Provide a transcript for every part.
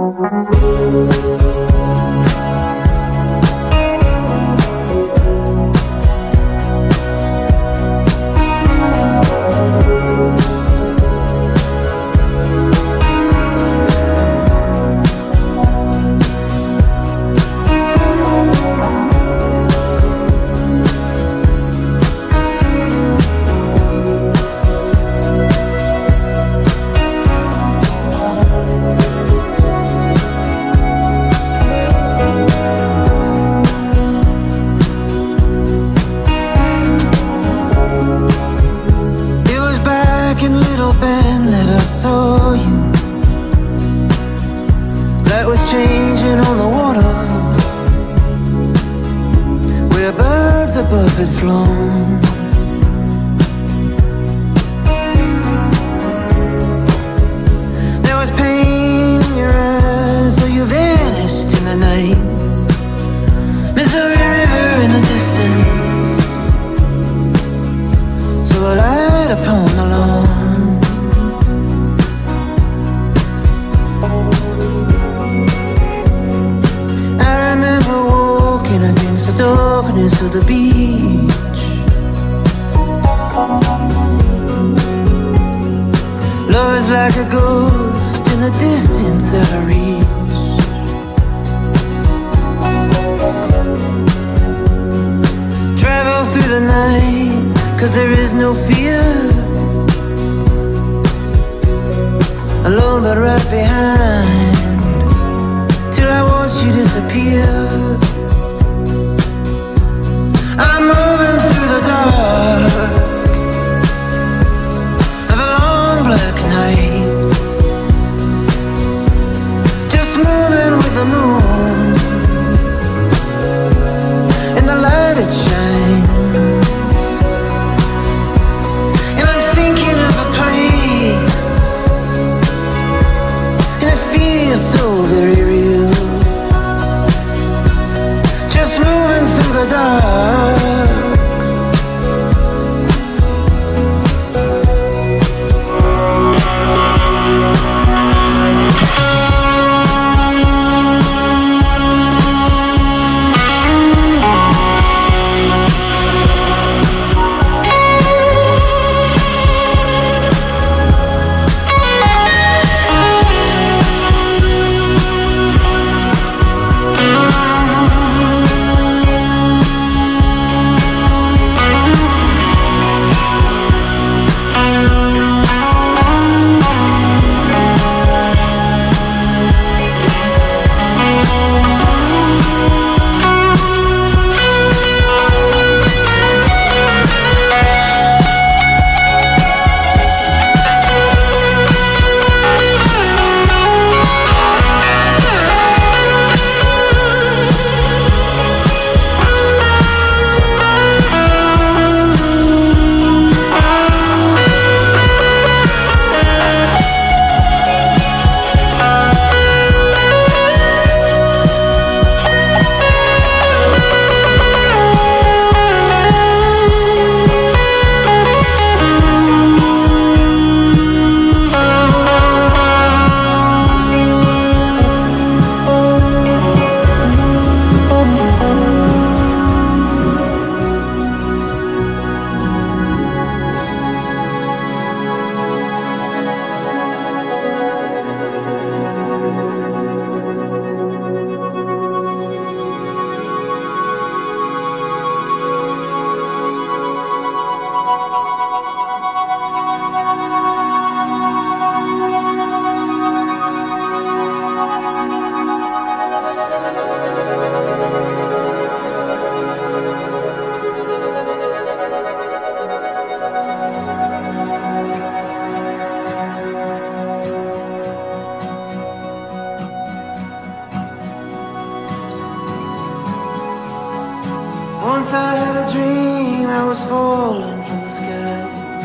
Once I had a dream I was falling from the sky,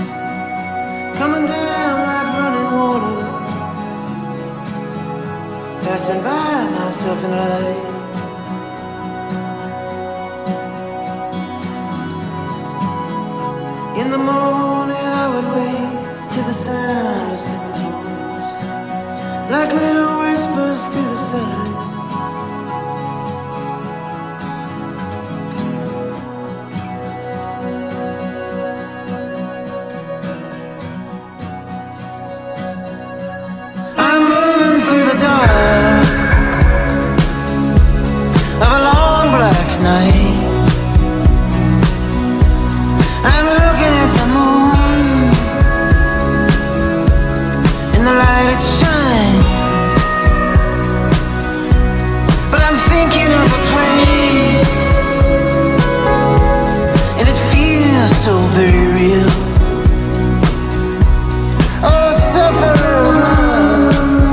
coming down like running water, passing by myself in light. In the morning I would wake to the sound of someone's voice, like little whispers through the silence. I'm moving through the dark of a long black night. I'm looking at the moon in the light it shines, but I'm thinking of a place, and it feels so very real. Oh, sufferer of love,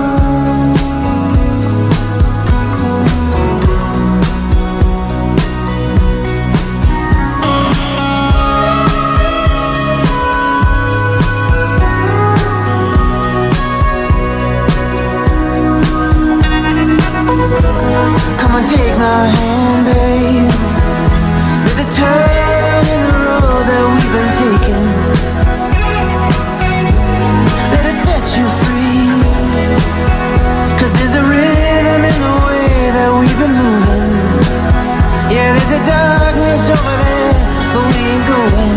come and take my hand, babe. There's a turn in the road that we've been taking. Let it set you free, 'cause there's a rhythm in the way that we've been moving. Yeah, there's a darkness over there, but we ain't going.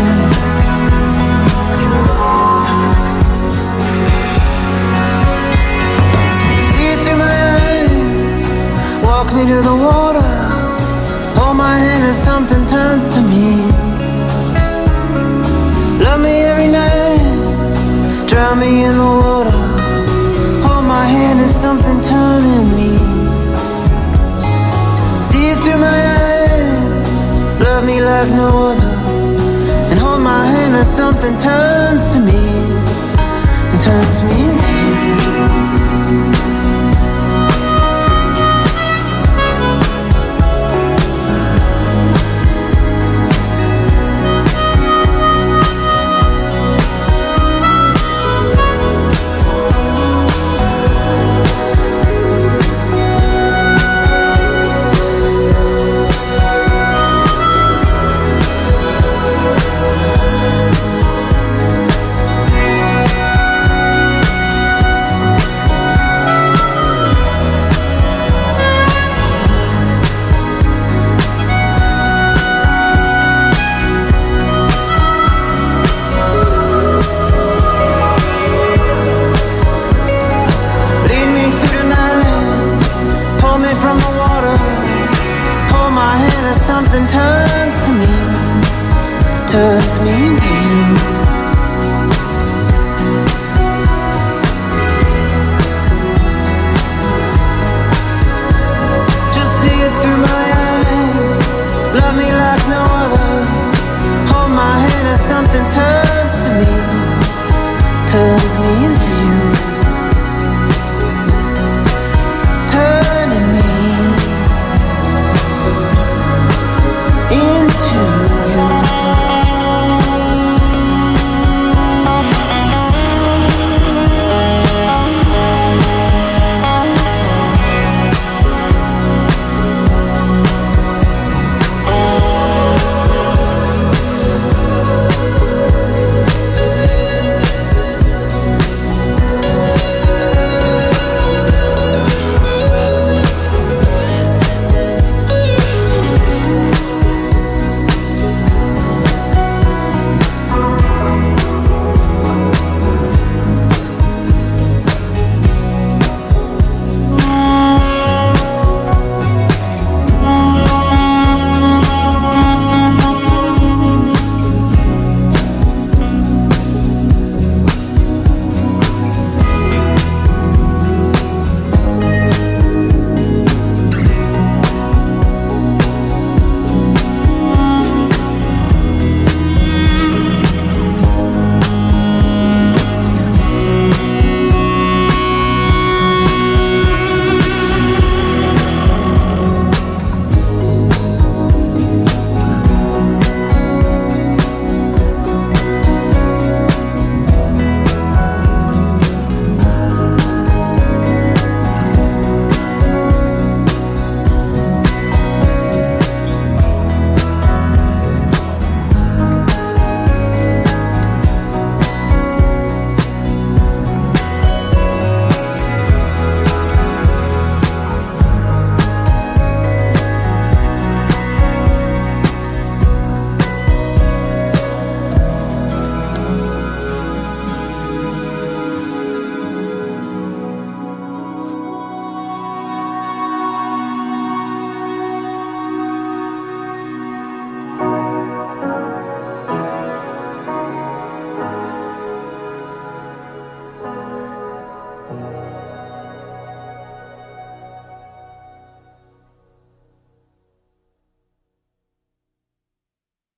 See it through my eyes, walk me to the water, hold my hand as something turns to me. Love me every night, drown me in the water, hold my hand as something turning me. See it through my eyes, love me like no other, and hold my hand as something turning